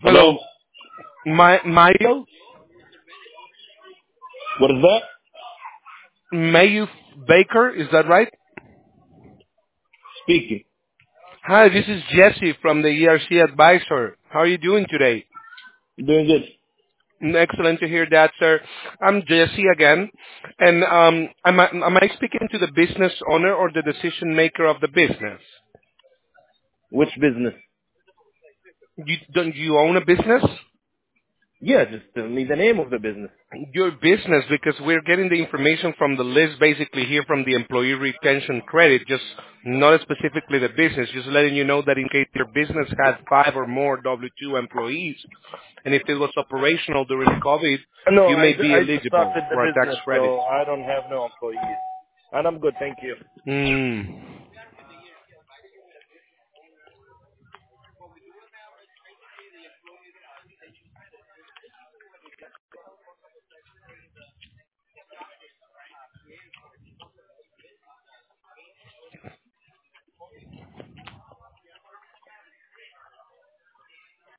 Hello, Hello. Mayo, What is that? Mayu Baker, is that right? Speaking. Hi, this is Jesse from the ERC Advisor. How are you doing today? Doing good. Excellent to hear that, sir. I'm Jesse again, and am I speaking to the business owner or the decision maker of the business? Which business? Don't you own a business? Yeah, just tell me the name of the business. Your business, because we're getting the information from the list basically here from the employee retention credit, just not specifically the business, just letting you know that in case your business had 5 or more W-2 employees, and if it was operational during COVID, No, you may be I just eligible started the for a tax business, credit. so I don't have no employees. And I'm good, thank you. Hmm.